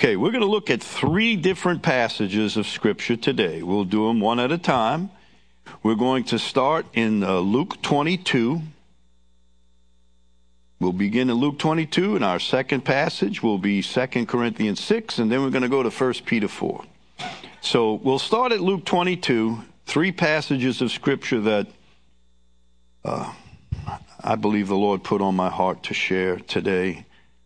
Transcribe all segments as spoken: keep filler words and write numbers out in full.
Okay, we're going to look at three different passages of Scripture today. We'll do them one at a time. We're going to start in uh, Luke twenty-two. We'll begin in Luke twenty-two, and our second passage will be Second Corinthians six, and then we're going to go to First Peter four. So we'll start at Luke twenty-two, three passages of Scripture that uh, I believe the Lord put on my heart to share today.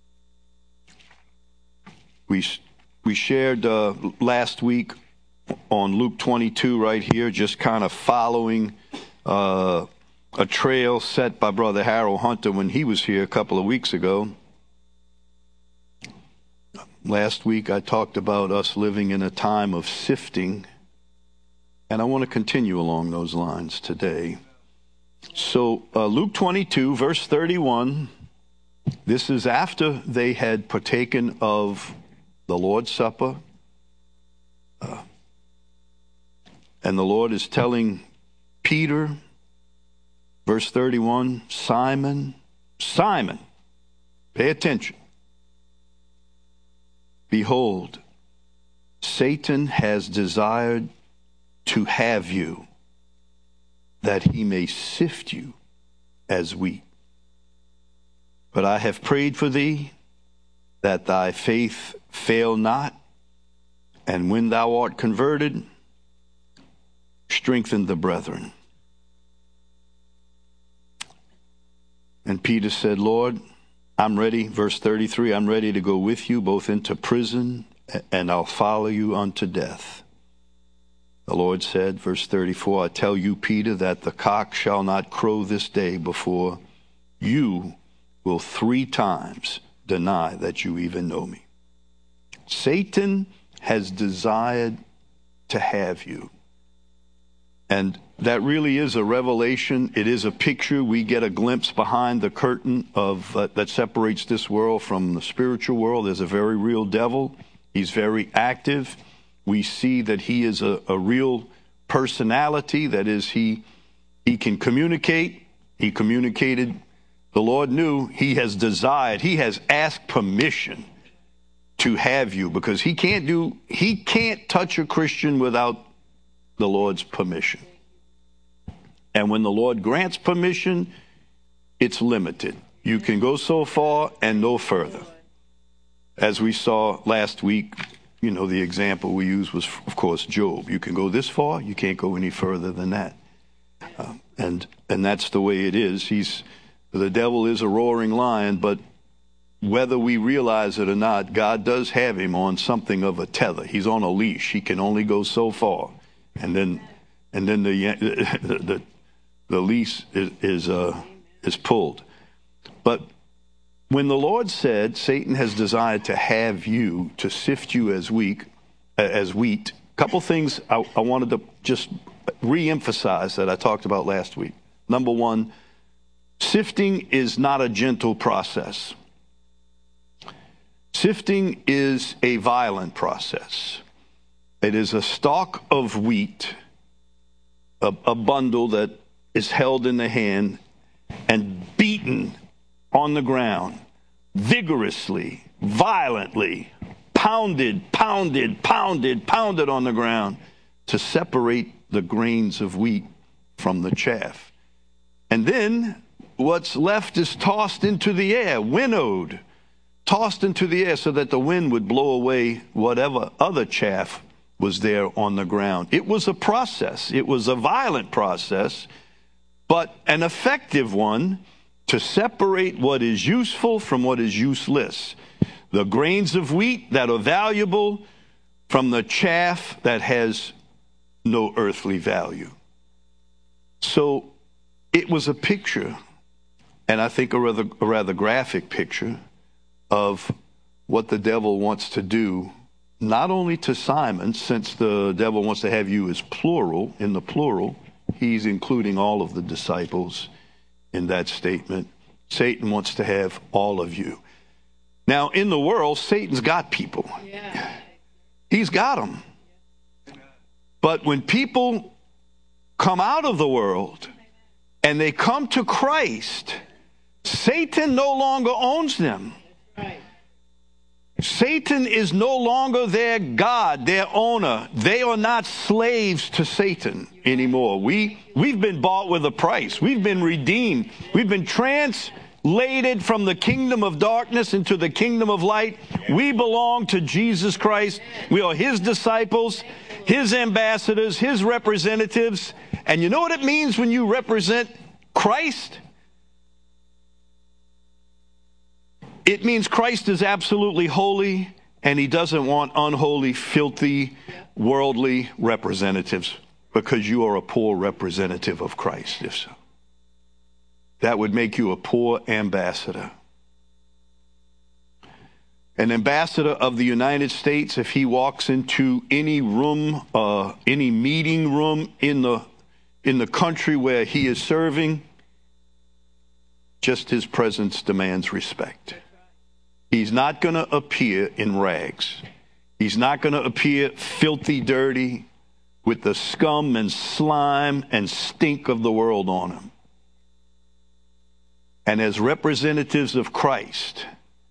We we shared uh, last week on Luke twenty-two right here, just kind of following uh, a trail set by Brother Harold Hunter when he was here a couple of weeks ago. Last week I talked about us living in a time of sifting, and I want to continue along those lines today. So uh, Luke twenty-two, verse thirty-one, this is after they had partaken of the Lord's Supper. Uh, and the Lord is telling Peter, verse thirty-one, Simon, Simon, pay attention. Behold, Satan has desired to have you, that he may sift you as wheat. But I have prayed for thee, that thy faith fail not, and when thou art converted, strengthen the brethren. And Peter said, Lord, I'm ready, verse thirty-three, I'm ready to go with you both into prison, and I'll follow you unto death. The Lord said, verse thirty-four, I tell you, Peter, that the cock shall not crow this day before you will three times deny that you even know me. Satan has desired to have you. And that really is a revelation. It is a picture. We get a glimpse behind the curtain of uh, that separates this world from the spiritual world. There's a very real devil. He's very active. We see that he is a, a real personality. That is, he he can communicate. He communicated. The Lord knew he has desired. He has asked permission to have you, because he can't do, he can't touch a Christian without the Lord's permission. And when the Lord grants permission, it's limited. You can go so far and no further. As we saw last week, you know, the example we used was, of course, Job. You can go this far, you can't go any further than that. Uh, and and that's the way it is. He's the devil is a roaring lion, but whether we realize it or not, God does have him on something of a tether. He's on a leash. He can only go so far, and then and then the the the, the leash is is, uh, is pulled. But when the Lord said, Satan has desired to have you, to sift you as wheat, as wheat, a couple things I, I wanted to just re-emphasize that I talked about last week. Number one, sifting is not a gentle process. Sifting is a violent process. It is a stalk of wheat, a, a bundle that is held in the hand and beaten on the ground, vigorously, violently, pounded, pounded, pounded, pounded on the ground to separate the grains of wheat from the chaff. And then what's left is tossed into the air, winnowed, tossed into the air so that the wind would blow away whatever other chaff was there on the ground. It was a process. It was a violent process, but an effective one to separate what is useful from what is useless. The grains of wheat that are valuable from the chaff that has no earthly value. So it was a picture, and I think a rather, a rather graphic picture, of what the devil wants to do, not only to Simon, since the devil wants to have you as plural, in the plural, he's including all of the disciples in that statement. Satan wants to have all of you. Now, in the world, Satan's got people. Yeah. He's got them. But when people come out of the world and they come to Christ, Satan no longer owns them. Satan is no longer their God, their owner. They are not slaves to Satan anymore. We, we've been bought with a price. We've been redeemed. We've been translated from the kingdom of darkness into the kingdom of light. We belong to Jesus Christ. We are his disciples, his ambassadors, his representatives. And you know what it means when you represent Christ? It means Christ is absolutely holy, and he doesn't want unholy, filthy, worldly representatives, because you are a poor representative of Christ, if so. That would make you a poor ambassador. An ambassador of the United States, if he walks into any room, uh, any meeting room in the, in the country where he is serving, just his presence demands respect. He's not going to appear in rags. He's not going to appear filthy, dirty, with the scum and slime and stink of the world on him. And as representatives of Christ,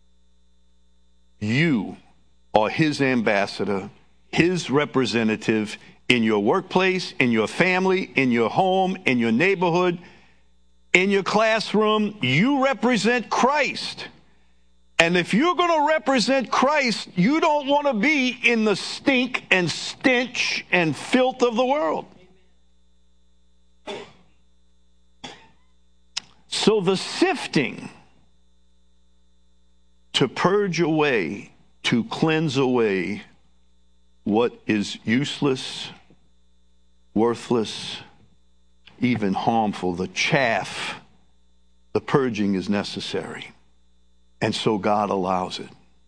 you are his ambassador, his representative in your workplace, in your family, in your home, in your neighborhood, in your classroom. You represent Christ. And if you're going to represent Christ, you don't want to be in the stink and stench and filth of the world. So the sifting to purge away, to cleanse away what is useless, worthless, even harmful, the chaff, the purging is necessary. And so God allows it.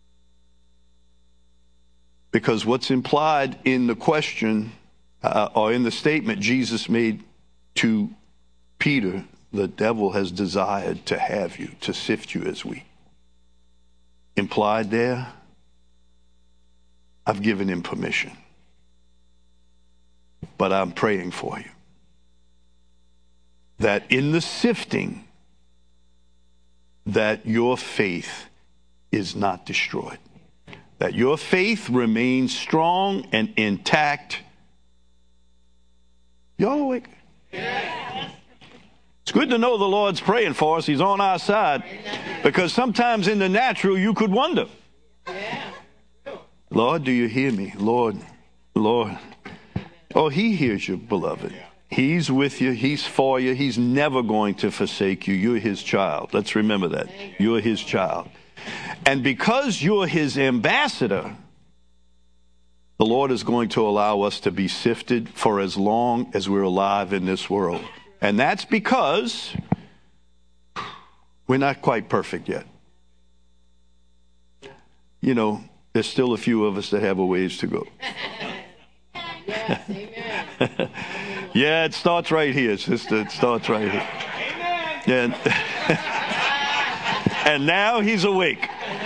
Because what's implied in the question, uh, or in the statement Jesus made to Peter, the devil has desired to have you, to sift you as wheat. Implied there, I've given him permission. But I'm praying for you, that in the sifting, that your faith is not destroyed, that your faith remains strong and intact. Y'all awake? Yes. It's good to know the Lord's praying for us. He's on our side. Because sometimes in the natural you could wonder, Lord, do you hear me? Lord, Lord. Oh, he hears you, beloved. He's with you. He's for you. He's never going to forsake you. You're his child. Let's remember that. You're his child. And because you're his ambassador, the Lord is going to allow us to be sifted for as long as we're alive in this world. And that's because we're not quite perfect yet. You know, there's still a few of us that have a ways to go. Yes, amen. Yeah, it starts right here, sister. It starts right here. And, and now he's awake.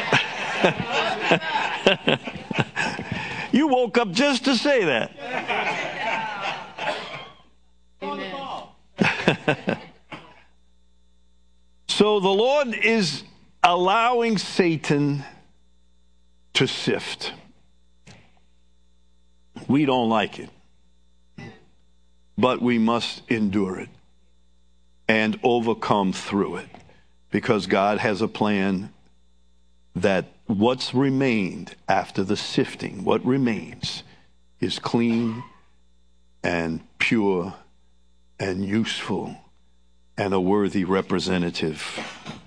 You woke up just to say that. So the Lord is allowing Satan to sift. We don't like it, but we must endure it and overcome through it, because God has a plan that what's remained after the sifting, what remains is clean and pure and useful and a worthy representative.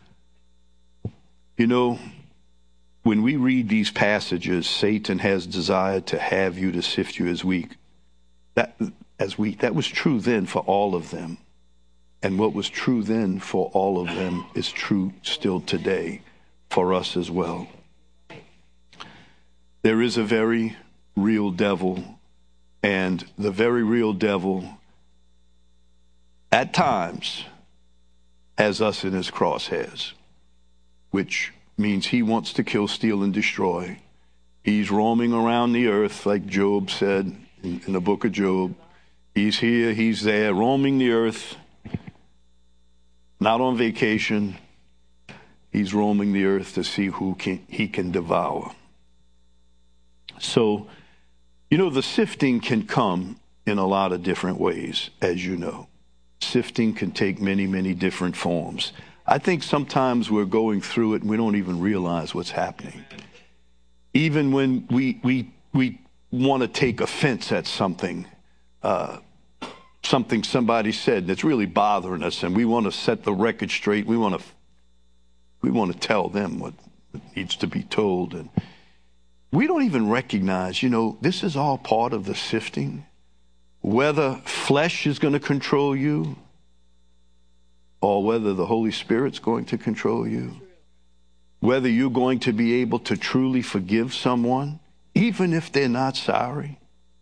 You know, when we read these passages, Satan has desired to have you, to sift you as wheat. That, as wheat, that was true then for all of them. And what was true then for all of them is true still today for us as well. There is a very real devil, and the very real devil at times has us in his crosshairs, which means he wants to kill, steal, and destroy. He's roaming around the earth, like Job said in, in the book of Job. He's here, he's there, roaming the earth, not on vacation. He's roaming the earth to see who can, he can devour. So, you know, the sifting can come in a lot of different ways, as you know. Sifting can take many, many different forms. I think sometimes we're going through it and we don't even realize what's happening. Even when we we we want to take offense at something, uh, something somebody said that's really bothering us, and we want to set the record straight. We want to we want to tell them what needs to be told, and we don't even recognize, you know, this is all part of the sifting. Whether flesh is going to control you or whether the Holy Spirit's going to control you, whether you're going to be able to truly forgive someone, even if they're not sorry.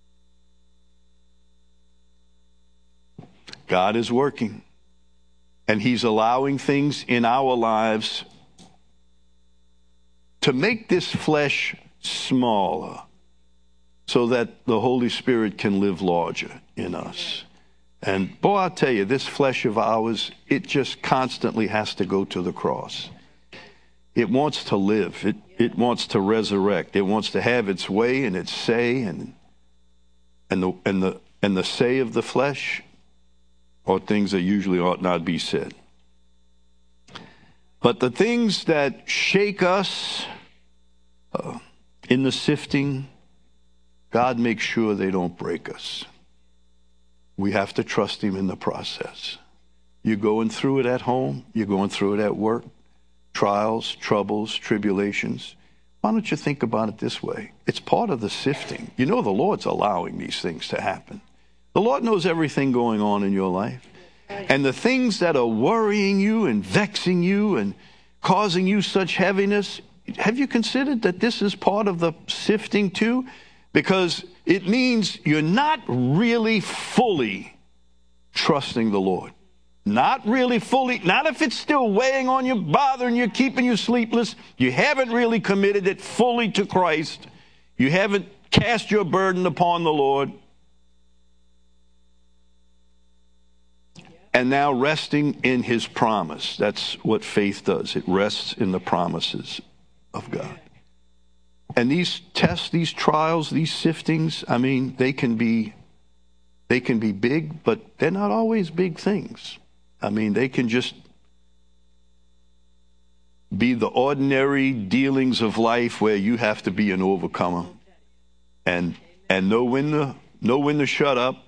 God is working, and he's allowing things in our lives to make this flesh smaller so that the Holy Spirit can live larger in us. And boy, I tell you, this flesh of ours, it just constantly has to go to the cross. It wants to live. It, it wants to resurrect. It wants to have its way and its say, and and the and the and the say of the flesh are things that usually ought not be said. But the things that shake us uh, in the sifting, God makes sure they don't break us. We have to trust him in the process. You're going through it at home. You're going through it at work. Trials, troubles, tribulations. Why don't you think about it this way? It's part of the sifting. You know the Lord's allowing these things to happen. The Lord knows everything going on in your life. And the things that are worrying you and vexing you and causing you such heaviness, have you considered that this is part of the sifting too? Because it means you're not really fully trusting the Lord. Not really fully, not if it's still weighing on you, bothering you, keeping you sleepless. You haven't really committed it fully to Christ. You haven't cast your burden upon the Lord. And now resting in his promise. That's what faith does. It rests in the promises of God. And these tests, these trials, these siftings, I mean, they can be they can be big, but they're not always big things. I mean, they can just be the ordinary dealings of life where you have to be an overcomer and and know when to know when to shut up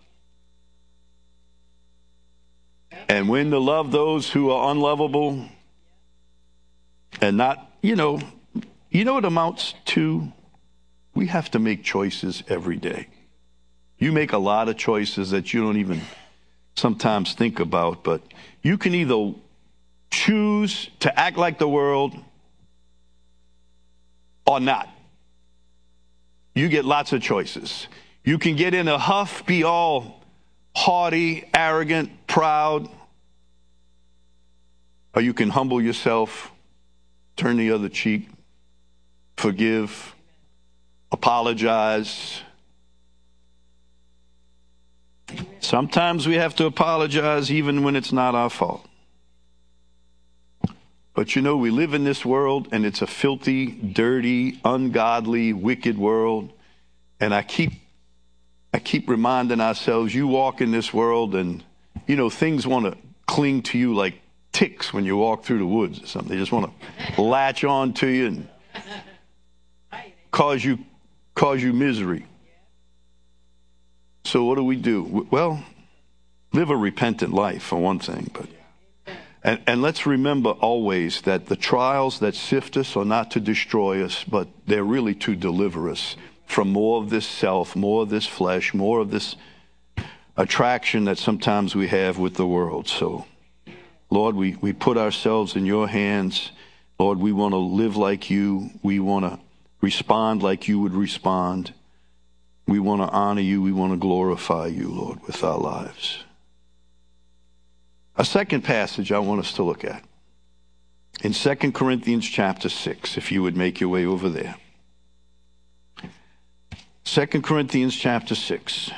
and when to love those who are unlovable and not, you know, you know what amounts to? We have to make choices every day. You make a lot of choices that you don't even sometimes think about, but you can either choose to act like the world or not. You get lots of choices. You can get in a huff, be all haughty, arrogant, proud, or you can humble yourself, turn the other cheek, forgive, apologize. Sometimes we have to apologize even when it's not our fault. But you know, we live in this world, and it's a filthy, dirty, ungodly, wicked world. And I keep I keep reminding ourselves, you walk in this world and, you know, things want to cling to you like ticks when you walk through the woods or something. They just want to latch on to you and cause you cause you misery. So what do we do? Well, live a repentant life for one thing, but and, and let's remember always that the trials that sift us are not to destroy us, but they're really to deliver us from more of this self, more of this flesh, more of this attraction that sometimes we have with the world. So, Lord, we, we put ourselves in your hands. Lord, we want to live like you. We want to respond like you would respond. We want to honor you. We want to glorify you, Lord, with our lives. A second passage I want us to look at. In Second Corinthians chapter six, if you would make your way over there. Second Corinthians chapter six.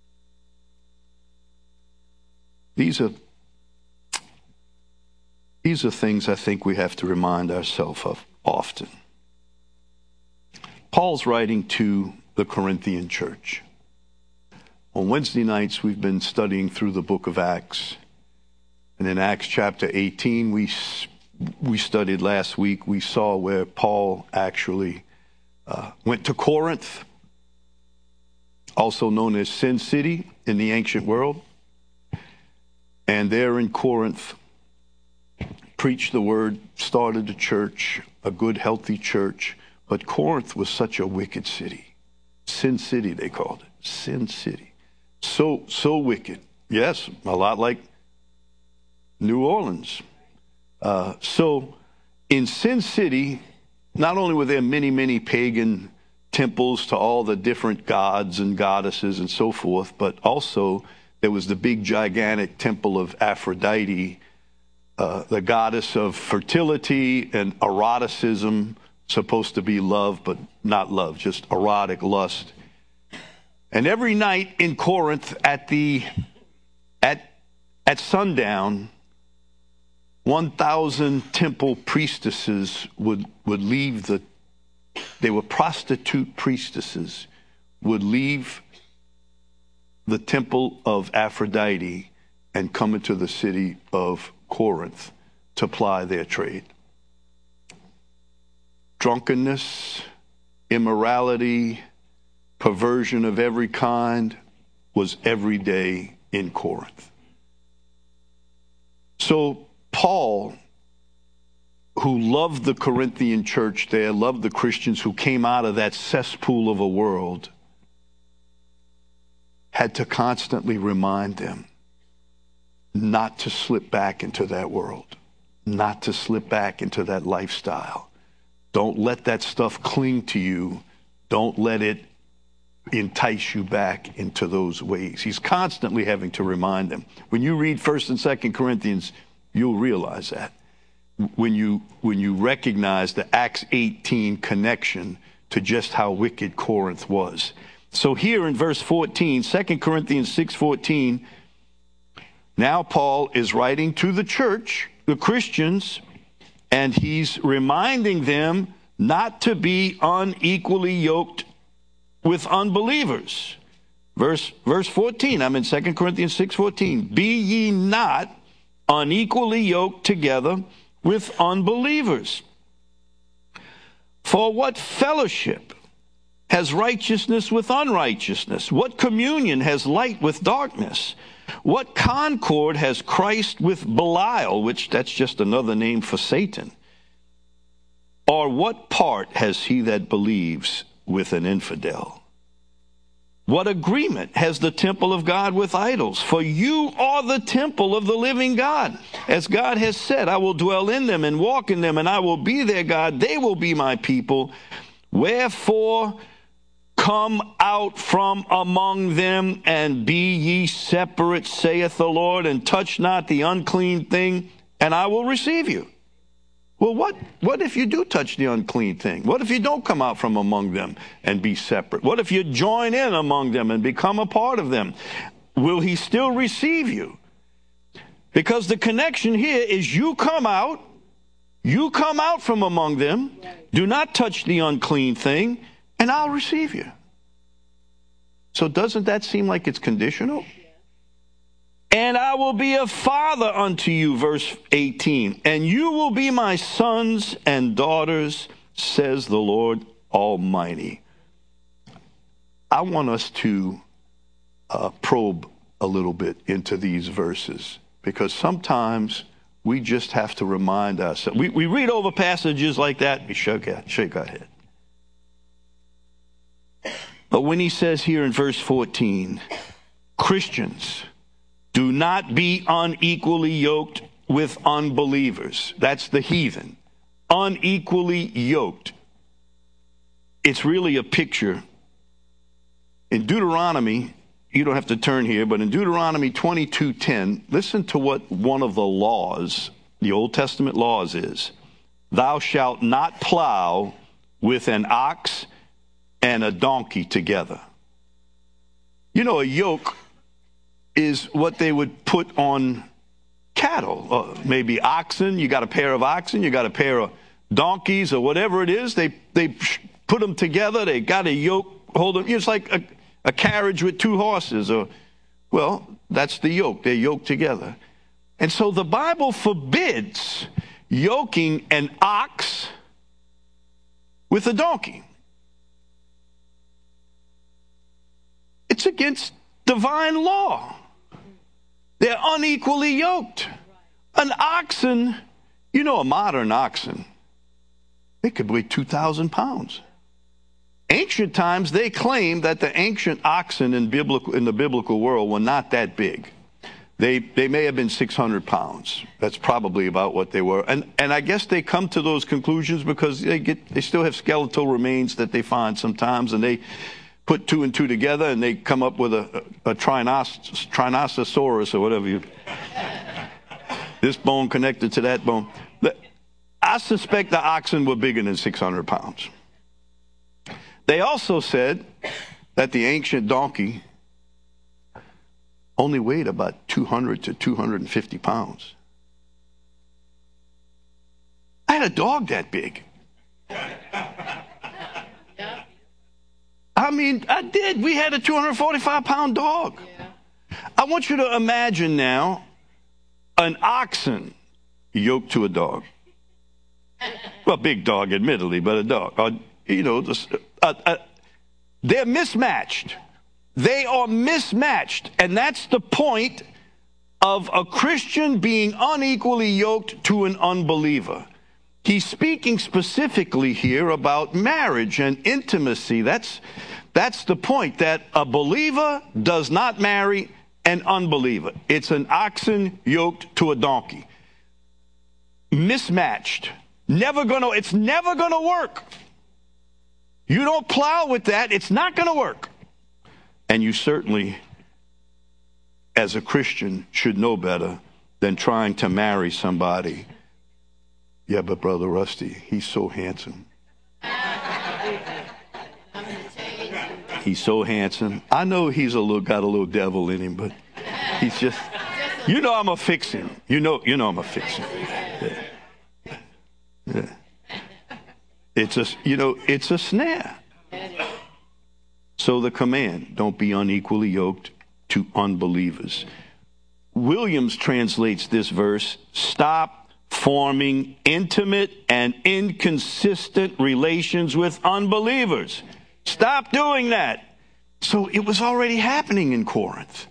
These are, these these are things I think we have to remind ourselves of often. Paul's writing to the Corinthian church. On Wednesday nights, we've been studying through the book of Acts. And in Acts chapter eighteen, we we studied last week, we saw where Paul actually uh, went to Corinth, also known as Sin City in the ancient world. And there in Corinth, preached the word, started a church, a good, healthy church. But Corinth was such a wicked city. Sin City, they called it. Sin City. So, so wicked. Yes, a lot like New Orleans. Uh, so in Sin City, not only were there many, many pagan temples to all the different gods and goddesses and so forth, but also there was the big, gigantic temple of Aphrodite, uh, the goddess of fertility and eroticism, supposed to be love, but not love, just erotic lust. And every night in Corinth at the at at sundown, one thousand temple priestesses would, would leave the, they were prostitute priestesses, would leave the temple of Aphrodite and come into the city of Corinth to ply their trade. Drunkenness, immorality, perversion of every kind was every day in Corinth. So Paul, who loved the Corinthian church there, loved the Christians who came out of that cesspool of a world, had to constantly remind them not to slip back into that world, not to slip back into that lifestyle. Don't let that stuff cling to you. Don't let it entice you back into those ways. He's constantly having to remind them. When you read First and Second Corinthians, you'll realize that. When you when you recognize the Acts eighteen connection to just how wicked Corinth was. So here in verse fourteen, Second Corinthians six fourteen, now Paul is writing to the church, the Christians, and he's reminding them not to be unequally yoked with unbelievers. Verse, verse fourteen, I'm in Second Corinthians six fourteen. Be ye not unequally yoked together with unbelievers. For what fellowship has righteousness with unrighteousness? What communion has light with darkness? What concord has Christ with Belial, which that's just another name for Satan? Or what part has he that believes with an infidel? What agreement has the temple of God with idols? For you are the temple of the living God. As God has said, I will dwell in them and walk in them, and I will be their God. They will be my people. Wherefore, come out from among them and be ye separate, saith the Lord, and touch not the unclean thing, and I will receive you. Well, what, what if you do touch the unclean thing? What if you don't come out from among them and be separate? What if you join in among them and become a part of them? Will he still receive you? Because the connection here is you come out, you come out from among them, do not touch the unclean thing, and I'll receive you. So doesn't that seem like it's conditional? And I will be a father unto you, verse eighteen, and you will be my sons and daughters, says the Lord Almighty. I want us to uh, probe a little bit into these verses, because sometimes we just have to remind ourselves. We, we read over passages like that, and we shake our, shake our head. But when he says here in verse fourteen, Christians, do not be unequally yoked with unbelievers. That's the heathen. Unequally yoked. It's really a picture. In Deuteronomy, you don't have to turn here, but in Deuteronomy twenty-two ten, listen to what one of the laws, the Old Testament laws is. Thou shalt not plow with an ox and a donkey together. You know, a yoke is what they would put on cattle, uh, maybe oxen. You got a pair of oxen, you got a pair of donkeys or whatever it is. They they put them together. They got a yoke, hold them. It's like a, a carriage with two horses. Or, well, that's the yoke. They're yoked together. And so the Bible forbids yoking an ox with a donkey. It's against divine law. They're unequally yoked. An oxen, you know, a modern oxen, it could weigh two thousand pounds. Ancient times, they claimed that the ancient oxen in biblical in the biblical world were not that big. They they may have been six hundred pounds. That's probably about what they were. And and I guess they come to those conclusions because they get they still have skeletal remains that they find sometimes, and they put two and two together, and they come up with a, a, a trinos, Trinosaurus or whatever you. This bone connected to that bone. I suspect the oxen were bigger than six hundred pounds. They also said that the ancient donkey only weighed about two hundred to two hundred fifty pounds. I had a dog that big. I mean, I did. We had a two hundred forty-five pound dog. Yeah. I want you to imagine now an oxen yoked to a dog. Well, big dog, admittedly, but a dog. Or, you know, uh, uh, they're mismatched. They are mismatched. And that's the point of a Christian being unequally yoked to an unbeliever. He's speaking specifically here about marriage and intimacy. That's, that's the point, that a believer does not marry an unbeliever. It's an oxen yoked to a donkey. Mismatched. Never gonna, it's never gonna work. You don't plow with that, it's not gonna work. And you certainly, as a Christian, should know better than trying to marry somebody. Yeah, but Brother Rusty, he's so handsome. He's so handsome. I know he's a little got a little devil in him, but he's just, you know I'm a fix him. You know, you know I'm a fix him. Yeah. Yeah. It's a, you know, it's a snare. So the command, don't be unequally yoked to unbelievers. Williams translates this verse, stop forming intimate and inconsistent relations with unbelievers. Stop doing that. So it was already happening in Corinth.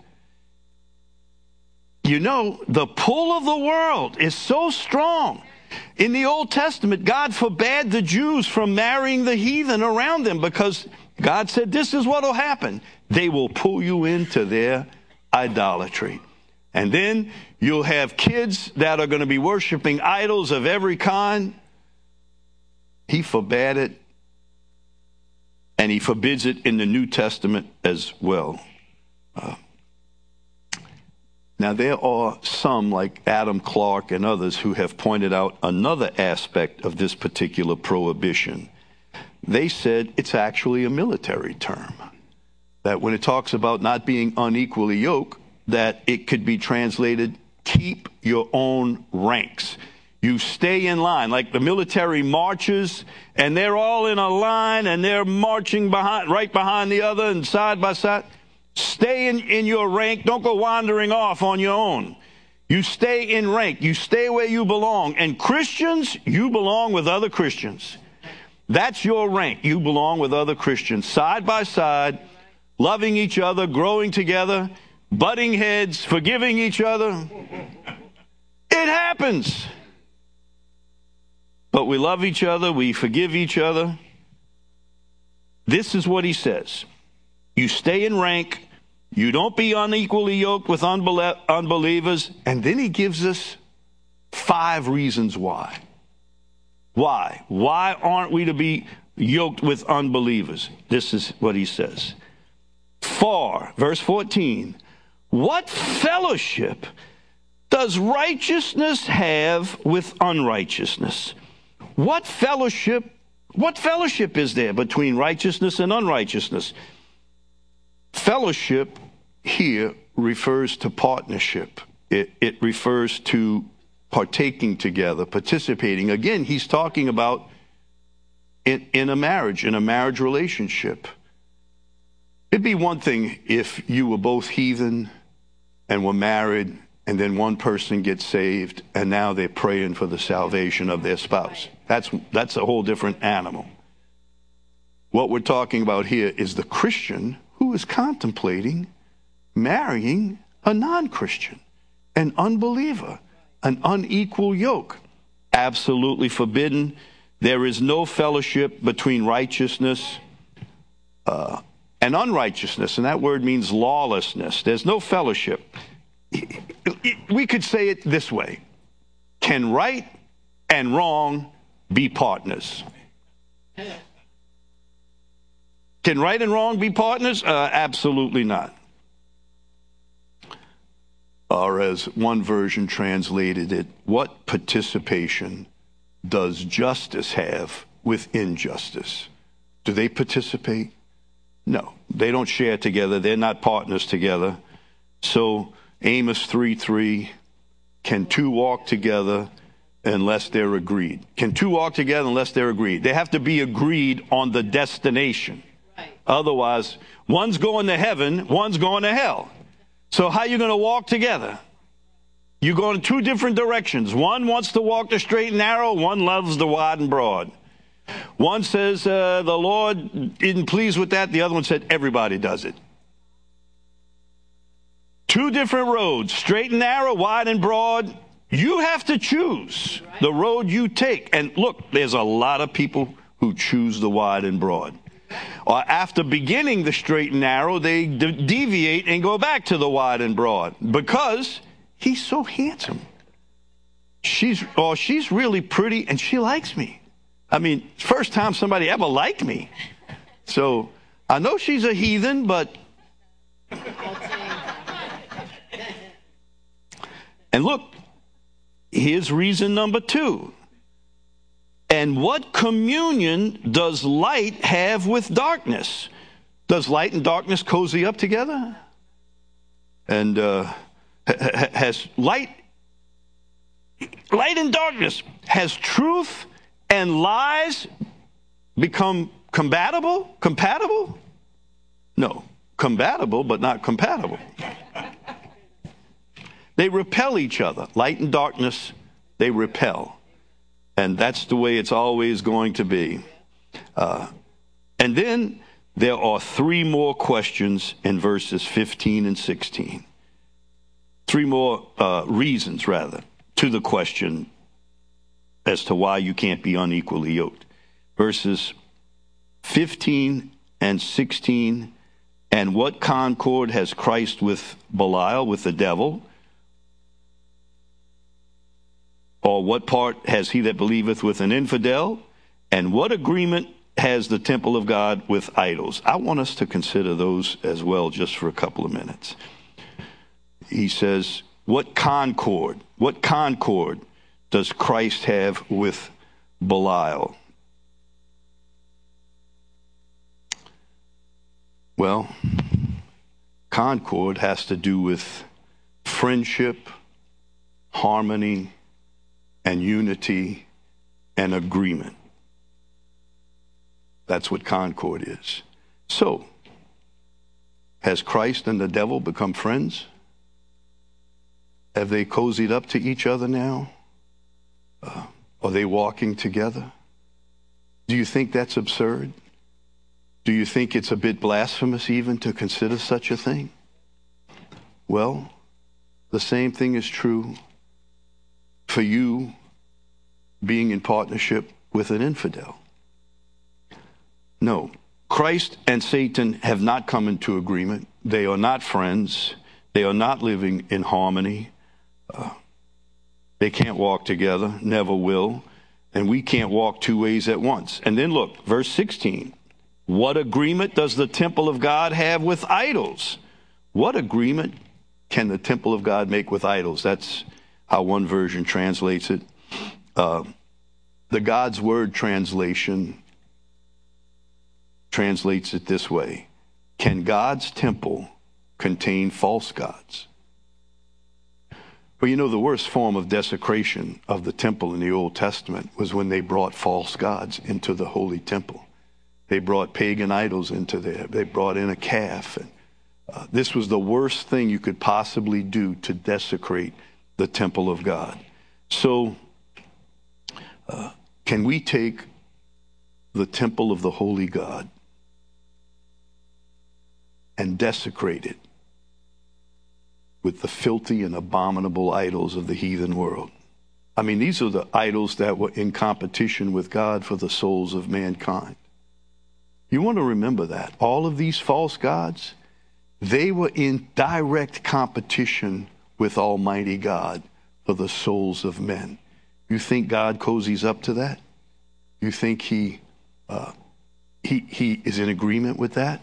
You know, the pull of the world is so strong. In the Old Testament, God forbade the Jews from marrying the heathen around them because God said, this is what will happen. They will pull you into their idolatry. And then you'll have kids that are going to be worshiping idols of every kind. He forbade it, and he forbids it in the New Testament as well. Uh, now, there are some, like Adam Clark and others, who have pointed out another aspect of this particular prohibition. They said it's actually a military term, that when it talks about not being unequally yoked, that it could be translated, keep your own ranks. You stay in line, like the military marches, and they're all in a line, and they're marching behind, right behind the other and side by side. Stay in, in your rank. Don't go wandering off on your own. You stay in rank. You stay where you belong. And Christians, you belong with other Christians. That's your rank. You belong with other Christians, side by side, loving each other, growing together, butting heads, forgiving each other. It happens. But we love each other. We forgive each other. This is what he says. You stay in rank. You don't be unequally yoked with unbel- unbelievers. And then he gives us five reasons why. Why? Why aren't we to be yoked with unbelievers? This is what he says. For, verse fourteen, what fellowship does righteousness have with unrighteousness? What fellowship, what fellowship is there between righteousness and unrighteousness? Fellowship here refers to partnership. It, it refers to partaking together, participating. Again, he's talking about in, in a marriage, in a marriage relationship. It'd be one thing if you were both heathen and were married, and then one person gets saved, and now they're praying for the salvation of their spouse. That's, that's a whole different animal. What we're talking about here is the Christian who is contemplating marrying a non-Christian, an unbeliever, an unequal yoke. Absolutely forbidden. There is no fellowship between righteousness uh, and unrighteousness, and that word means lawlessness. There's no fellowship. We could say it this way. Can right and wrong be partners? Can right and wrong be partners? Uh, absolutely not. Or as one version translated it, what participation does justice have with injustice? Do they participate? No, they don't share together. They're not partners together. So Amos three three, can two walk together unless they're agreed? Can two walk together unless they're agreed? They have to be agreed on the destination. Right. Otherwise, one's going to heaven, one's going to hell. So how are you going to walk together? You go in two different directions. One wants to walk the straight and narrow. One loves the wide and broad. One says uh, the Lord isn't pleased with that. The other one said everybody does it. Two different roads, straight and narrow, wide and broad. You have to choose the road you take. And look, there's a lot of people who choose the wide and broad. Or after beginning the straight and narrow, they de- deviate and go back to the wide and broad because he's so handsome. She's, or she's really pretty and she likes me. I mean, first time somebody ever liked me. So I know she's a heathen, but... And look, here's reason number two. And what communion does light have with darkness? Does light and darkness cozy up together? And uh, has light, light and darkness, has truth and lies become compatible? Compatible? No, compatible, but not compatible. They repel each other. Light and darkness, they repel. And that's the way it's always going to be. Uh, and then there are three more questions in verses fifteen and sixteen. Three more uh, reasons, rather, to the question as to why you can't be unequally yoked. Verses fifteen and sixteen, and what concord has Christ with Belial, with the devil? Or what part has he that believeth with an infidel? And what agreement has the temple of God with idols? I want us to consider those as well just for a couple of minutes. He says, what concord, what concord does Christ have with Belial? Well, concord has to do with friendship, harmony, and unity and agreement. That's what concord is. So, has Christ and the devil become friends? Have they cozied up to each other now? Uh, are they walking together? Do you think that's absurd? Do you think it's a bit blasphemous even to consider such a thing? Well, the same thing is true for you being in partnership with an infidel. No, Christ and Satan have not come into agreement. They are not friends. They are not living in harmony. Uh, they can't walk together, never will. And we can't walk two ways at once. And then look, verse sixteen. What agreement does the temple of God have with idols? What agreement can the temple of God make with idols? That's how one version translates it. Uh, the God's Word translation translates it this way. Can God's temple contain false gods? Well, you know, the worst form of desecration of the temple in the Old Testament was when they brought false gods into the holy temple. They brought pagan idols into there. They brought in a calf. And, uh, this was the worst thing you could possibly do to desecrate the temple of God. So, uh, can we take the temple of the holy God and desecrate it with the filthy and abominable idols of the heathen world? I mean, these are the idols that were in competition with God for the souls of mankind. You want to remember that. All of these false gods, they were in direct competition with Almighty God for the souls of men. You think God cozies up to that? You think he, uh, he, he is in agreement with that?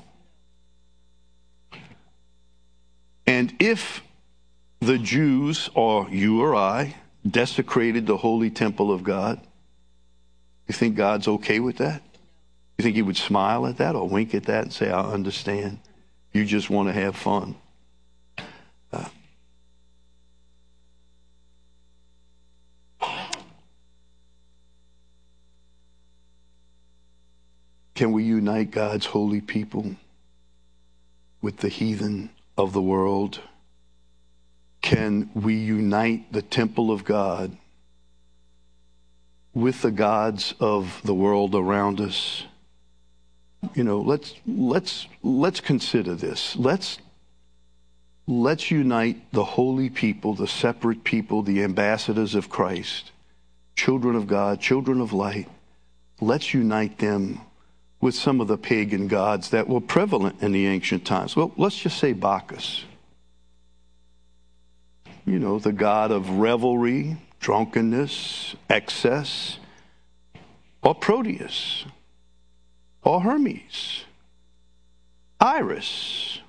And if the Jews, or you or I, desecrated the holy temple of God, you think God's okay with that? You think he would smile at that or wink at that and say, I understand. You just want to have fun. Uh, can we unite God's holy people with the heathen of the world? Can we unite the temple of God with the gods of the world around us? You know, let's let's let's consider this. Let's let's unite the holy people, the separate people, the ambassadors of Christ, children of God, children of light. Let's unite them with some of the pagan gods that were prevalent in the ancient times. Well, let's just say Bacchus. You know, the god of revelry, drunkenness, excess, or Proteus, or Hermes, Iris,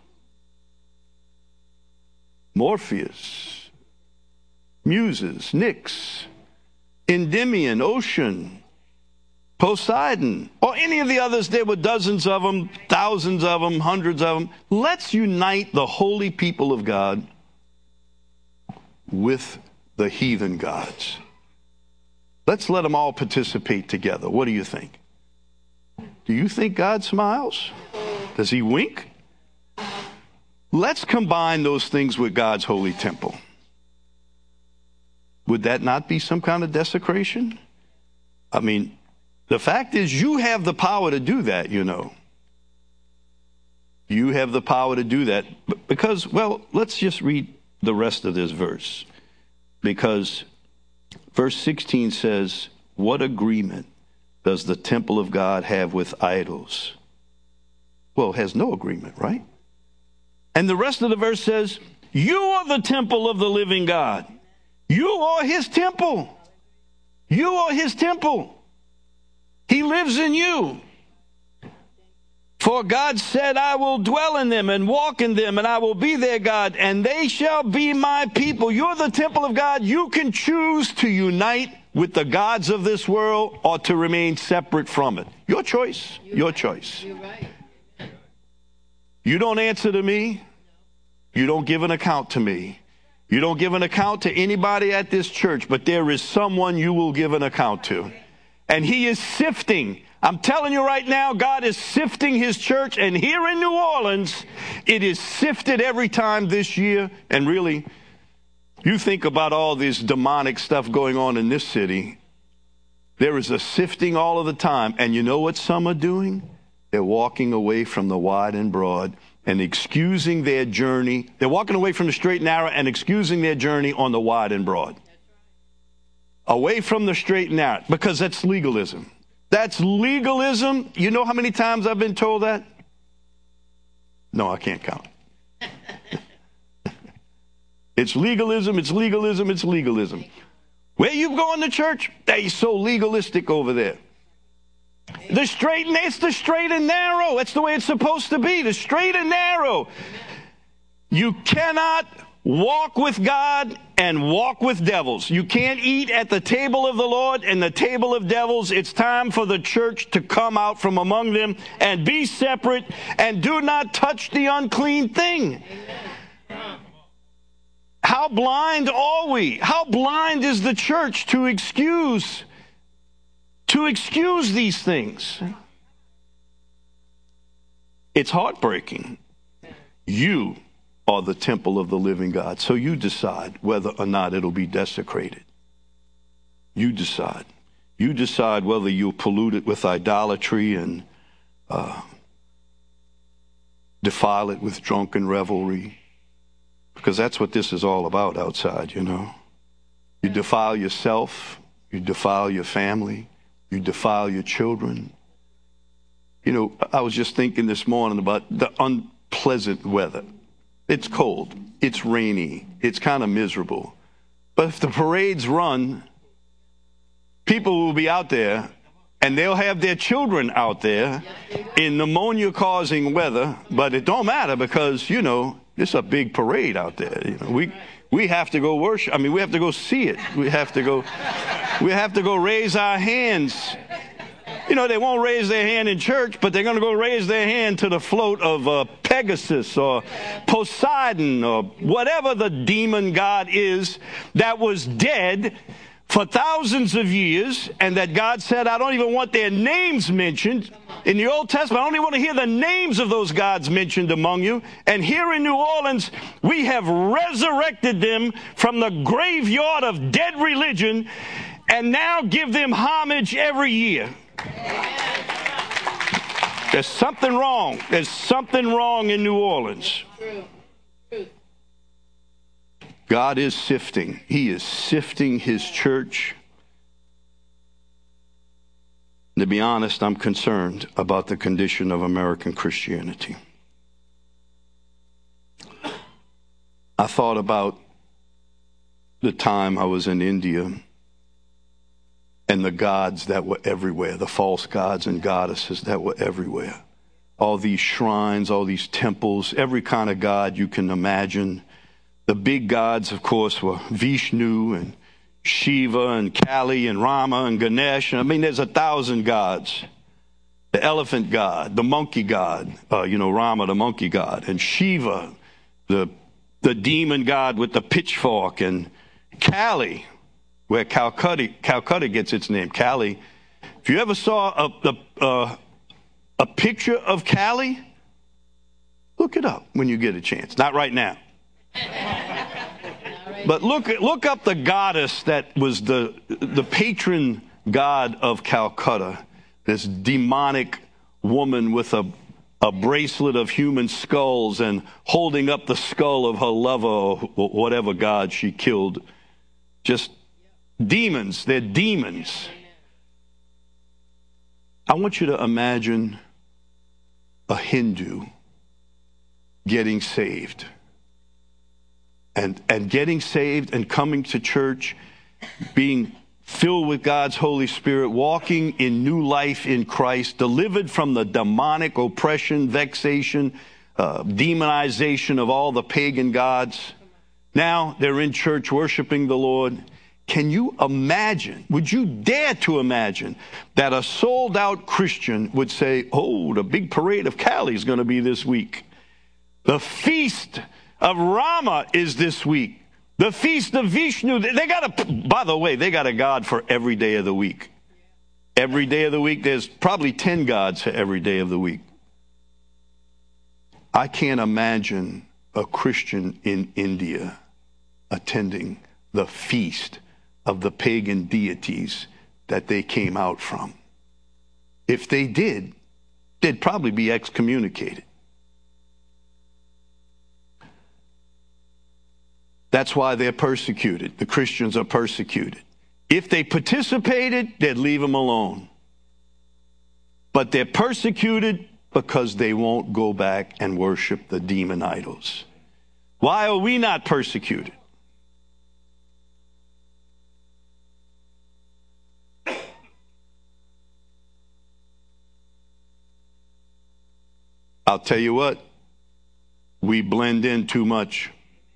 Morpheus, Muses, Nyx, Endymion, Ocean, Poseidon, or any of the others. There were dozens of them, thousands of them, hundreds of them. Let's unite the holy people of God with the heathen gods. Let's let them all participate together. What do you think? Do you think God smiles? Does he wink? Let's combine those things with God's holy temple. Would that not be some kind of desecration? I mean, the fact is you have the power to do that, you know. You have the power to do that because, well, let's just read the rest of this verse, because verse sixteen says, what agreement does the temple of God have with idols? Well, it has no agreement, right? And the rest of the verse says, you are the temple of the living God. You are his temple. You are his temple. He lives in you. For God said, I will dwell in them and walk in them, and I will be their God, and they shall be my people. You're the temple of God. You can choose to unite with the gods of this world or to remain separate from it. Your choice. You're Your right. choice. You're right. You don't answer to me. You don't give an account to me. You don't give an account to anybody at this church, but there is someone you will give an account to. And he is sifting. I'm telling you right now, God is sifting his church. And here in New Orleans, it is sifted every time this year. And really, you think about all this demonic stuff going on in this city. There is a sifting all of the time. And you know what some are doing? They're walking away from the wide and broad and excusing their journey. They're walking away from the straight and narrow and excusing their journey on the wide and broad. Away from the straight and narrow, because that's legalism. That's legalism. You know how many times I've been told that? No, I can't count. It's legalism, it's legalism, it's legalism. Where you going to church? They're so legalistic over there. The straight and it's the straight and narrow. That's the way it's supposed to be. The straight and narrow. You cannot walk with God and walk with devils. You can't eat at the table of the Lord and the table of devils. It's time for the church to come out from among them and be separate and do not touch the unclean thing. How How blind are we? How blind is the church to excuse, to excuse these things? It's heartbreaking. You are the temple of the living God. So you decide whether or not it'll be desecrated. You decide. You decide whether you'll pollute it with idolatry and uh, defile it with drunken revelry. Because that's what this is all about outside, you know. You defile yourself. You defile your family. You defile your children. You know, I was just thinking this morning about the unpleasant weather. It's cold. It's rainy. It's kind of miserable. But if the parades run, people will be out there, and they'll have their children out there in pneumonia-causing weather. But it don't matter because, you know, it's a big parade out there. You know, we we have to go worship. I mean, we have to go see it. We have to go. We have to go raise our hands. You know, they won't raise their hand in church, but they're going to go raise their hand to the float of uh, Pegasus or Poseidon or whatever the demon god is that was dead for thousands of years, and that God said, I don't even want their names mentioned. In the Old Testament, I don't even want to hear the names of those gods mentioned among you. And here in New Orleans, we have resurrected them from the graveyard of dead religion and now give them homage every year. There's something wrong. There's something wrong in New Orleans. God is sifting. He is sifting his church. To be honest, I'm concerned about the condition of American Christianity. I thought about the time I was in India and the gods that were everywhere, the false gods and goddesses that were everywhere. All these shrines, all these temples, every kind of god you can imagine. The big gods, of course, were Vishnu and Shiva and Kali and Rama and Ganesh. I mean, there's a thousand gods. The elephant god, the monkey god, uh, you know, Rama, the monkey god, and Shiva, the the demon god with the pitchfork, and Kali, where Calcutta, Calcutta gets its name, Kali. If you ever saw a, a, uh, a picture of Kali, look it up when you get a chance. Not right now. But look, look up the goddess that was the, the patron god of Calcutta, this demonic woman with a, a bracelet of human skulls and holding up the skull of her lover or whatever god she killed. Just demons. They're demons. I want you to imagine a Hindu getting saved. And, and getting saved and coming to church, being filled with God's Holy Spirit, walking in new life in Christ, delivered from the demonic oppression, vexation, uh, demonization of all the pagan gods. Now they're in church worshiping the Lord. Can you imagine, would you dare to imagine that a sold-out Christian would say, oh, the big parade of Kali is going to be this week. The feast of Rama is this week. The feast of Vishnu. They got a, by the way, they got a god for every day of the week. Every day of the week, there's probably ten gods for every day of the week. I can't imagine a Christian in India attending the feast of the pagan deities that they came out from. If they did, they'd probably be excommunicated. That's why they're persecuted. The Christians are persecuted. If they participated, they'd leave them alone. But they're persecuted because they won't go back and worship the demon idols. Why are we not persecuted? I'll tell you what, we blend in too much.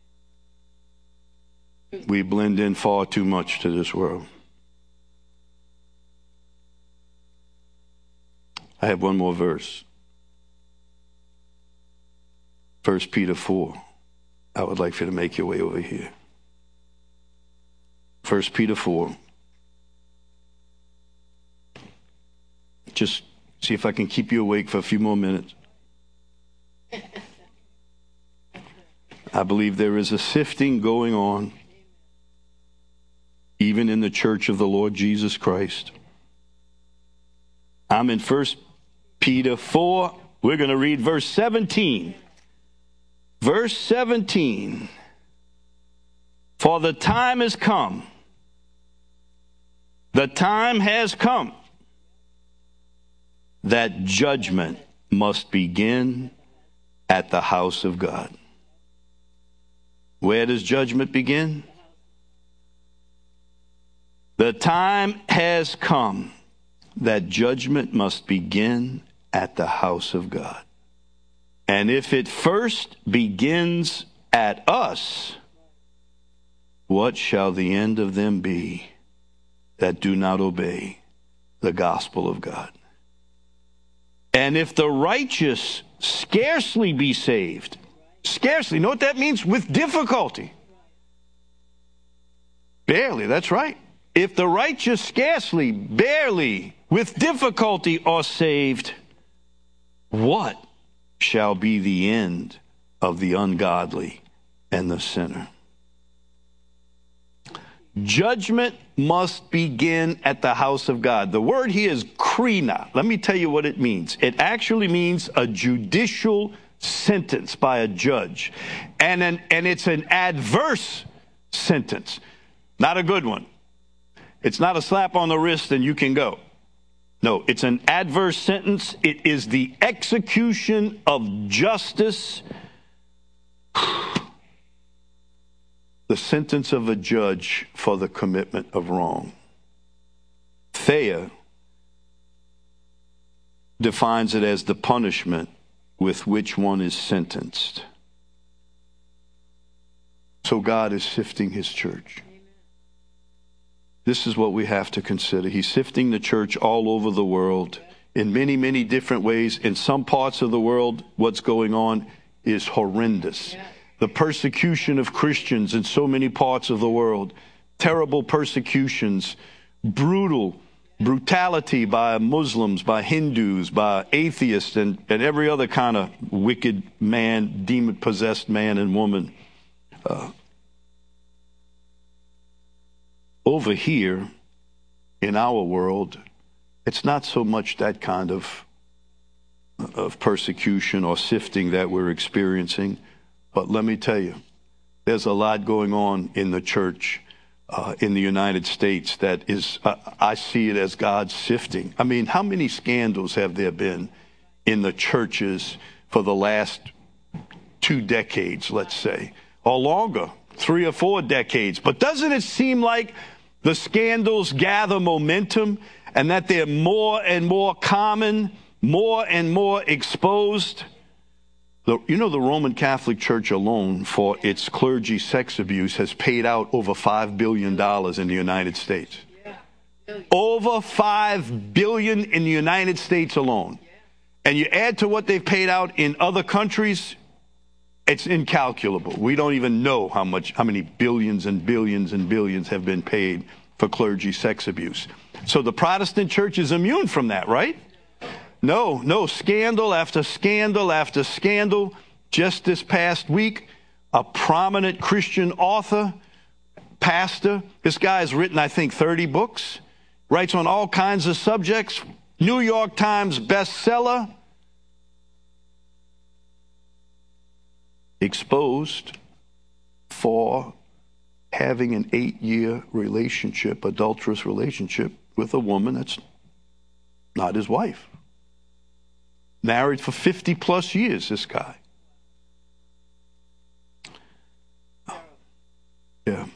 We blend in far too much to this world. I have one more verse. First Peter four. I would like for you to make your way over here. First Peter four. Just see if I can keep you awake for a few more minutes. I believe there is a sifting going on, even in the church of the Lord Jesus Christ. I'm in First Peter four. We're going to read verse seventeen. Verse seventeen. For the time has come. The time has come that judgment must begin at the house of God. Where does judgment begin? The time has come that judgment must begin at the house of God. And if it first begins at us, what shall the end of them be that do not obey the gospel of God? And if the righteous scarcely be saved, scarcely, know what that means? With difficulty. Barely, that's right. If the righteous scarcely, barely, with difficulty are saved, what shall be the end of the ungodly and the sinner? Judgment must begin at the house of God. The word here is krina. Let me tell you what it means. It actually means a judicial sentence by a judge. And, an, and it's an adverse sentence, not a good one. It's not a slap on the wrist and you can go. No, it's an adverse sentence. It is the execution of justice. The sentence of a judge for the commitment of wrong. Thea defines it as the punishment with which one is sentenced. So God is sifting his church. This is what we have to consider. He's sifting the church all over the world in many, many different ways. In some parts of the world, what's going on is horrendous. The persecution of Christians in so many parts of the world, terrible persecutions, brutal, brutality by Muslims, by Hindus, by atheists, and, and every other kind of wicked man, demon-possessed man and woman. Uh, over here, in our world, it's not so much that kind of, of persecution or sifting that we're experiencing. But let me tell you, there's a lot going on in the church uh, in the United States that is, uh, I see it as God sifting. I mean, how many scandals have there been in the churches for the last two decades, let's say, or longer, three or four decades? But doesn't it seem like the scandals gather momentum and that they're more and more common, more and more exposed? The, you know, the Roman Catholic Church alone for its clergy sex abuse has paid out over five billion dollars in the United States. Yeah. Over five billion dollars in the United States alone. Yeah. And you add to what they've paid out in other countries, it's incalculable. We don't even know how much, how many billions and billions and billions have been paid for clergy sex abuse. So the Protestant church is immune from that, right? No, no, scandal after scandal after scandal. Just this past week, a prominent Christian author, pastor, this guy has written, I think, thirty books, writes on all kinds of subjects, New York Times bestseller, exposed for having an eight-year relationship, adulterous relationship with a woman that's not his wife. Married for fifty plus years, this guy. Yeah.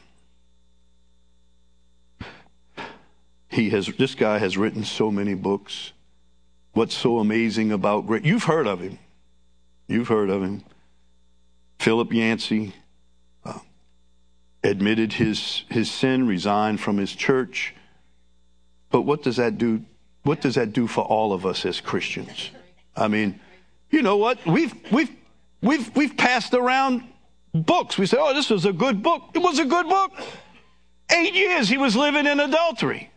He has, this guy has written so many books. What's so amazing about great, you've heard of him. You've heard of him. Philip Yancey uh, admitted his, his sin, resigned from his church. But what does that do? What does that do for all of us as Christians? I mean, you know what? We've we've we've we've passed around books. We say, "Oh, this was a good book." It was a good book. Eight years he was living in adultery.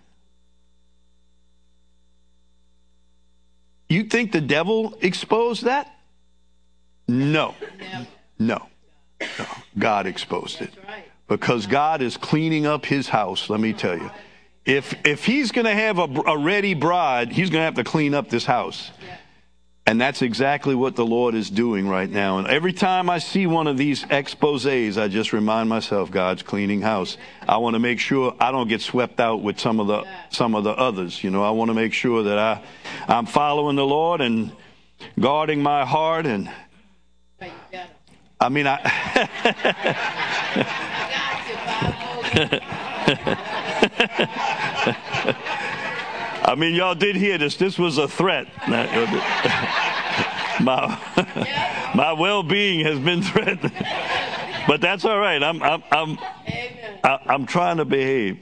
You think the devil exposed that? No. No. No. God exposed it. Because God is cleaning up his house, let me tell you. If if he's going to have a, a ready bride, he's going to have to clean up this house. And that's exactly what the Lord is doing right now. And every time I see one of these exposés, I just remind myself, God's cleaning house. I want to make sure I don't get swept out with some of the some of the others. You know, I want to make sure that I, I'm following the Lord and guarding my heart. And I mean, I... I mean, y'all did hear this. This was a threat. my my well-being has been threatened, but that's all right. I'm I'm I'm I, I'm trying to behave.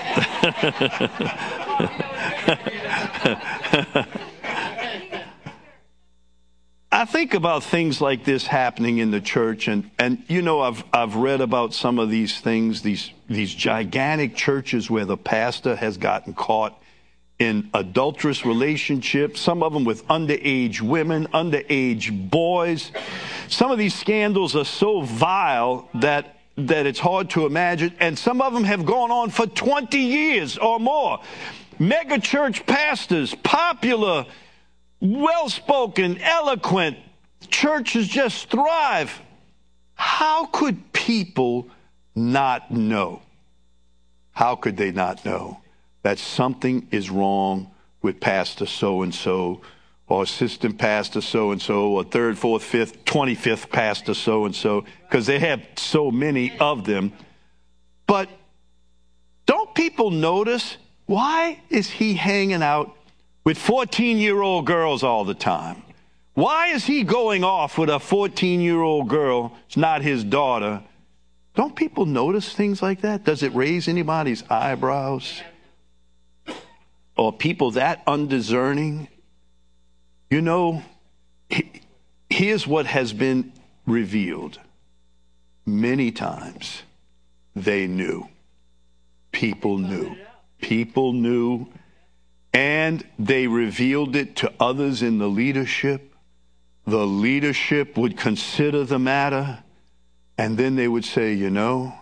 I think about things like this happening in the church, and, and you know, I've I've read about some of these things, these these gigantic churches where the pastor has gotten caught in adulterous relationships, some of them with underage women, underage boys. Some of these scandals are so vile that that it's hard to imagine, and some of them have gone on for twenty years or more. Mega church pastors, popular, well-spoken, eloquent, churches just thrive. How could people not know? How could they not know that something is wrong with pastor so-and-so, or assistant pastor so-and-so, or third, fourth, fifth, twenty-fifth pastor so-and-so, because they have so many of them. But don't people notice, why is he hanging out with fourteen-year-old girls all the time? Why is he going off with a fourteen-year-old girl? It's not his daughter. Don't people notice things like that? Does it raise anybody's eyebrows? Or people that undiscerning? You know, here's what has been revealed. Many times they knew. People knew. People knew. And they revealed it to others in the leadership. The leadership would consider the matter. And then they would say, you know,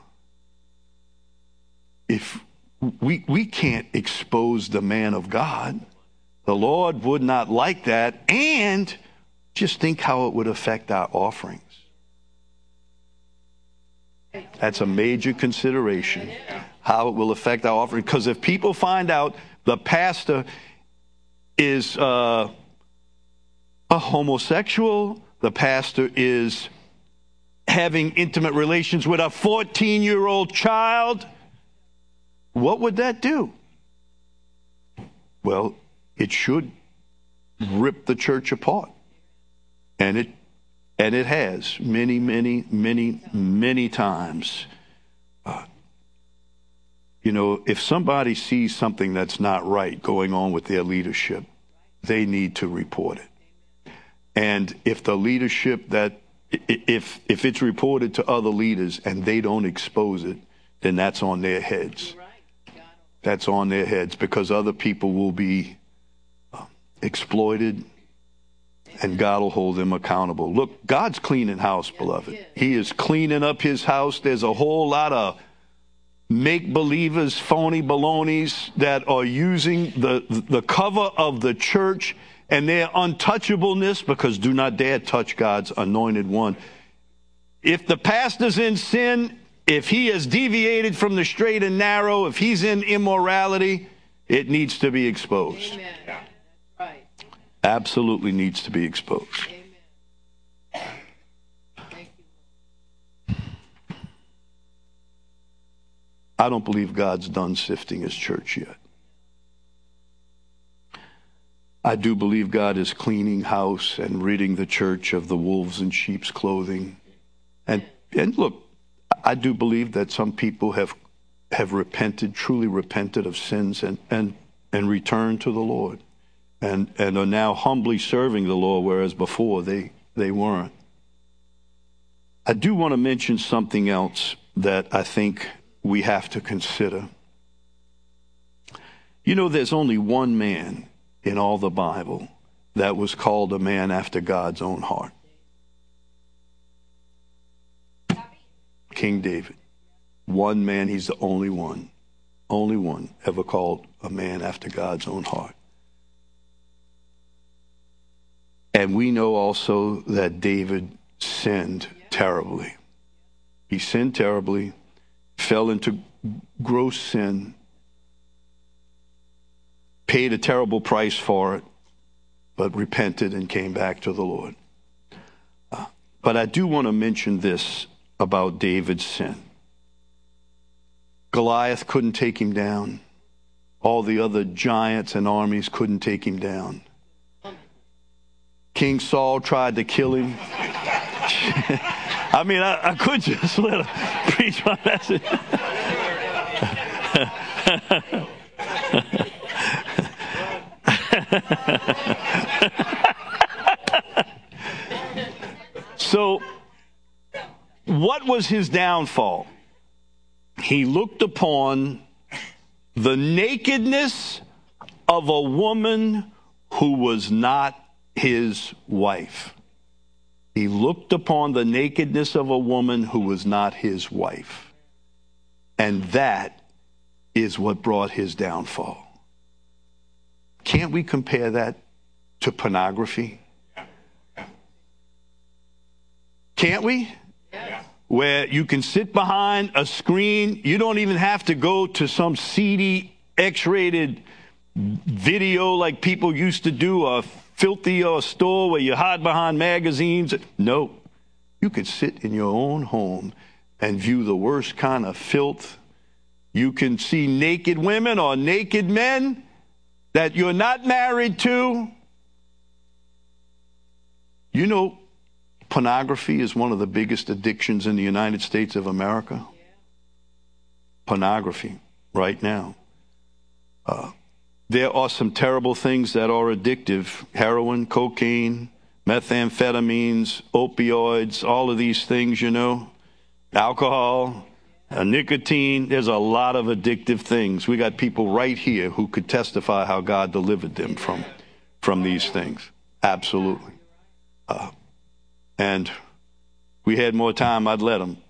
if we, we can't expose the man of God. The Lord would not like that. And just think how it would affect our offerings. That's a major consideration, how it will affect our offering. Because if people find out the pastor is uh, a homosexual, the pastor is having intimate relations with a fourteen-year-old child, what would that do? Well, it should rip the church apart. And it and it has many, many, many, many times. Uh, you know, if somebody sees something that's not right going on with their leadership, they need to report it. And if the leadership that, if if it's reported to other leaders and they don't expose it, then that's on their heads. That's on their heads, because other people will be uh, exploited, and God will hold them accountable. Look, God's cleaning house, beloved. He is cleaning up his house. There's a whole lot of make-believers, phony balonies that are using the, the cover of the church and their untouchableness, because do not dare touch God's anointed one. If the pastor's in sin, if he has deviated from the straight and narrow, if he's in immorality, it needs to be exposed. Amen. Yeah. Right. Absolutely needs to be exposed. Amen. Thank you. I don't believe God's done sifting his church yet. I do believe God is cleaning house and ridding the church of the wolves in sheep's clothing. And and look, I do believe that some people have have repented, truly repented of sins and and, and returned to the Lord, and, and are now humbly serving the Lord, whereas before they, they weren't. I do want to mention something else that I think we have to consider. You know, there's only one man in all the Bible that was called a man after God's own heart. King David. One man, he's the only one, only one ever called a man after God's own heart. And we know also that David sinned terribly. He sinned terribly, fell into gross sin, paid a terrible price for it, but repented and came back to the Lord. Uh, but I do want to mention this about David's sin. Goliath couldn't take him down. All the other giants and armies couldn't take him down. King Saul tried to kill him. I mean, I, I could just let him preach my message. So, what was his downfall? He looked upon the nakedness of a woman who was not his wife. He looked upon the nakedness of a woman who was not his wife. And that is what brought his downfall. Can't we compare that to pornography? Can't we? Yes. Where you can sit behind a screen. You don't even have to go to some seedy, X-rated video like people used to do, a filthy or a store where you hide behind magazines. No, you could sit in your own home and view the worst kind of filth. You can see naked women or naked men that you're not married to. You know, pornography is one of the biggest addictions in the United States of America. Yeah. Pornography, right now. Uh, there are some terrible things that are addictive. Heroin, cocaine, methamphetamines, opioids, all of these things, you know. Alcohol, uh, nicotine. There's a lot of addictive things. We got people right here who could testify how God delivered them from, from these things. Absolutely. Uh, and we had more time, I'd let them.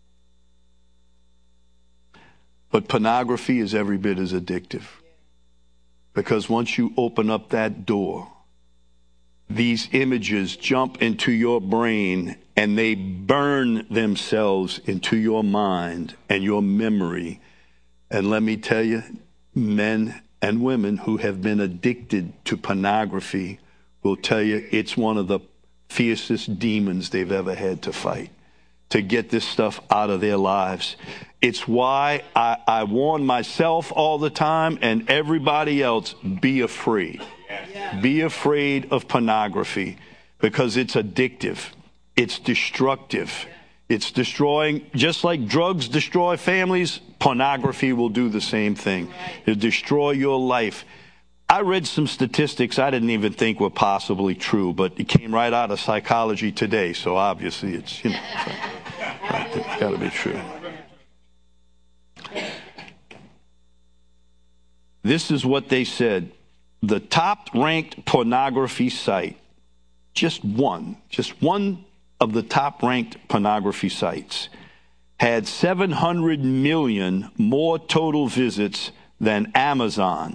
But pornography is every bit as addictive. Because once you open up that door, these images jump into your brain and they burn themselves into your mind and your memory. And let me tell you, men and women who have been addicted to pornography will tell you it's one of the fiercest demons they've ever had to fight, to get this stuff out of their lives. It's why I, I warn myself all the time and everybody else, be afraid. Yeah. Be afraid of pornography because it's addictive. It's destructive. It's destroying, just like drugs destroy families, pornography will do the same thing. It'll destroy your life. I read some statistics I didn't even think were possibly true, but it came right out of Psychology Today, so obviously it's, you know, right, it's got to be true. This is what they said. The top-ranked pornography site, just one, just one of the top-ranked pornography sites, had seven hundred million more total visits than Amazon.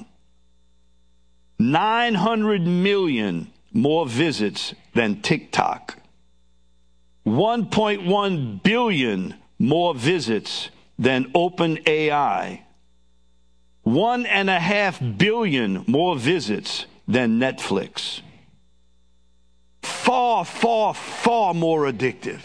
nine hundred million more visits than TikTok. one point one billion more visits than OpenAI. One and a half billion more visits than Netflix. Far, far, far more addictive.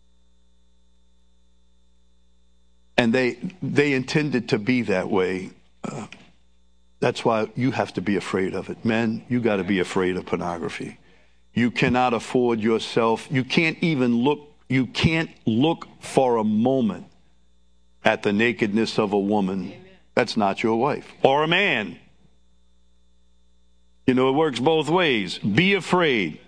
And they they intended to be that way. Uh, that's why you have to be afraid of it. Men, you got to be afraid of pornography. You cannot afford yourself. You can't even look. You can't look for a moment at the nakedness of a woman. That's not your wife. Or a man. You know, it works both ways. Be afraid.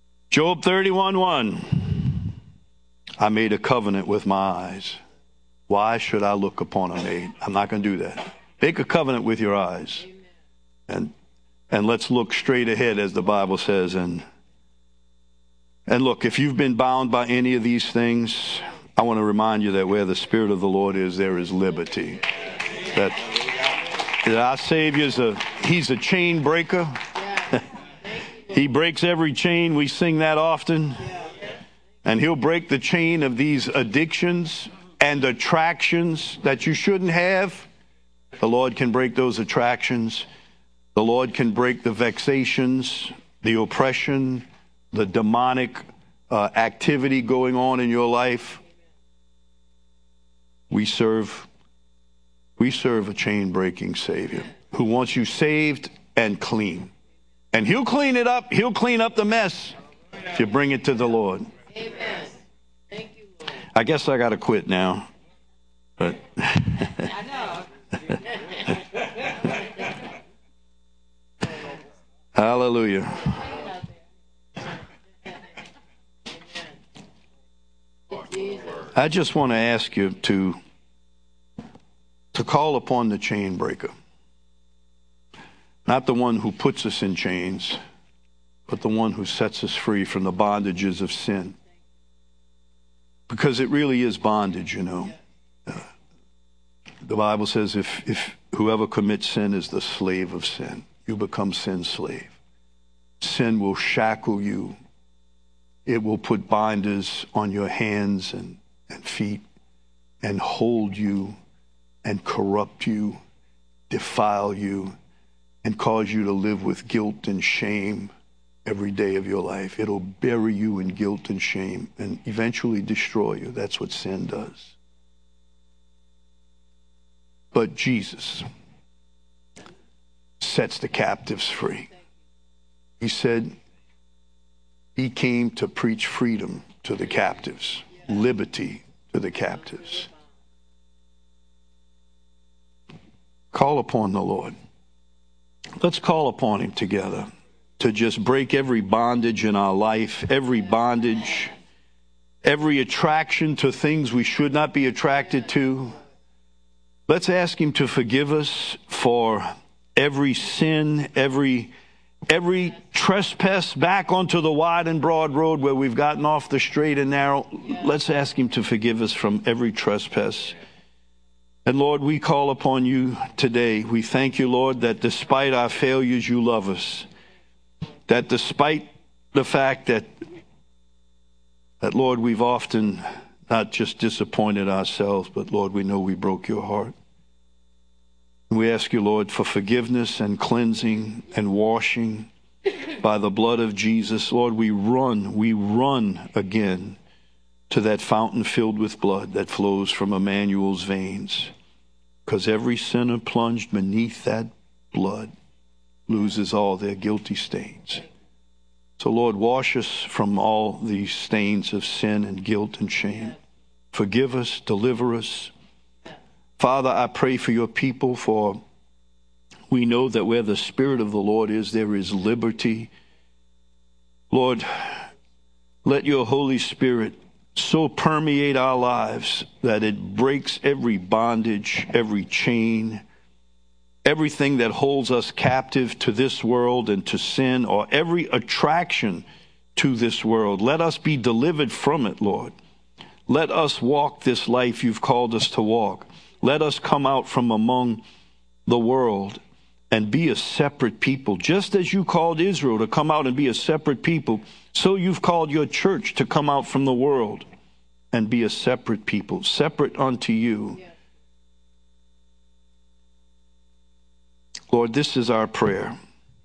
Job thirty-one one. I made a covenant with my eyes. Why should I look upon a maid? I'm not going to do that. Make a covenant with your eyes. And and let's look straight ahead, as the Bible says. And and look, if you've been bound by any of these things, I want to remind you that where the Spirit of the Lord is, there is liberty. That, that our Savior's a, he's a chain breaker. He breaks every chain. We sing that often. And he'll break the chain of these addictions and attractions that you shouldn't have. The Lord can break those attractions. The Lord can break the vexations, the oppression, the demonic uh, activity going on in your life. We serve, we serve a chain-breaking Savior who wants you saved and clean. And he'll clean it up. He'll clean up the mess if you bring it to the Lord. Amen. Thank you, Lord. I guess I got to quit now. But I know. hallelujah. I just want to ask you to, to call upon the chain breaker. Not the one who puts us in chains, but the one who sets us free from the bondages of sin. Because it really is bondage, you know. Uh, the Bible says if, if whoever commits sin is the slave of sin, you become sin's slave. Sin will shackle you. It will put binders on your hands and, and feet and hold you and corrupt you, defile you, and cause you to live with guilt and shame every day of your life. It'll bury you in guilt and shame and eventually destroy you. That's what sin does. But Jesus sets the captives free. He said he came to preach freedom to the captives, liberty to the captives. Call upon the Lord. Let's call upon him together to just break every bondage in our life, every bondage, every attraction to things we should not be attracted to. Let's ask him to forgive us for every sin, every every trespass back onto the wide and broad road where we've gotten off the straight and narrow. Let's ask him to forgive us from every trespass. And Lord, we call upon you today. We thank you, Lord, that despite our failures, you love us. That despite the fact that, that Lord, we've often not just disappointed ourselves, but Lord, we know we broke your heart. We ask you, Lord, for forgiveness and cleansing and washing by the blood of Jesus. Lord, we run, we run again to that fountain filled with blood that flows from Emmanuel's veins. Because every sinner plunged beneath that blood loses all their guilty stains. So, Lord, wash us from all these stains of sin and guilt and shame. Forgive us, deliver us. Father, I pray for your people, for we know that where the Spirit of the Lord is, there is liberty. Lord, let your Holy Spirit so permeate our lives that it breaks every bondage, every chain, everything that holds us captive to this world and to sin, or every attraction to this world. Let us be delivered from it, Lord. Let us walk this life you've called us to walk. Let us come out from among the world and be a separate people. Just as you called Israel to come out and be a separate people, so you've called your church to come out from the world and be a separate people, separate unto you. Lord, this is our prayer.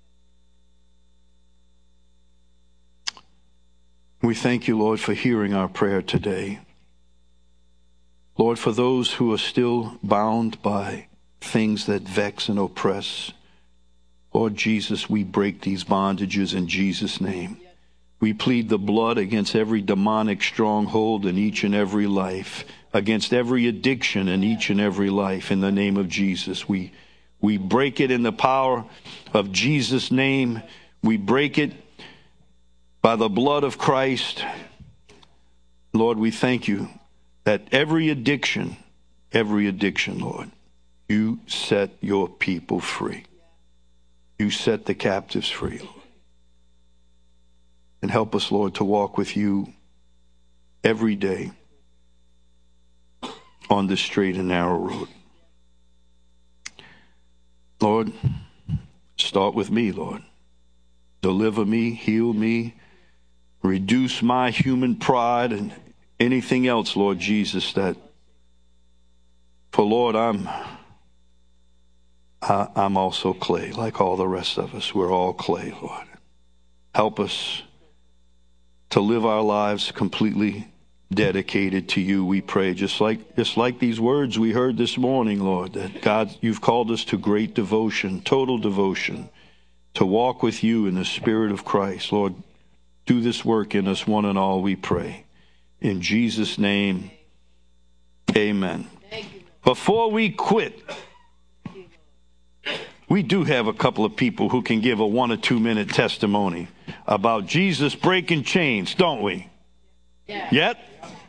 We thank you, Lord, for hearing our prayer today. Lord, for those who are still bound by things that vex and oppress, Lord Jesus, we break these bondages in Jesus' name. We plead the blood against every demonic stronghold in each and every life, against every addiction in each and every life in the name of Jesus. We, we break it in the power of Jesus' name. We break it by the blood of Christ. Lord, we thank you that every addiction every addiction, Lord. You set your people free. You set the captives free, Lord. And help us, Lord, to walk with you every day on this straight and narrow road. Lord, start with me, Lord. Deliver me, heal me, reduce my human pride and anything else, Lord Jesus, that, for Lord, I'm, I, I'm also clay, like all the rest of us. We're all clay, Lord. Help us to live our lives completely dedicated to you, we pray, just like just like these words we heard this morning, Lord, that God, you've called us to great devotion, total devotion, to walk with you in the Spirit of Christ. Lord, do this work in us, one and all, we pray. In Jesus' name, amen. Before we quit, we do have a couple of people who can give a one or two minute testimony about Jesus breaking chains, don't we? Yeah. Yet?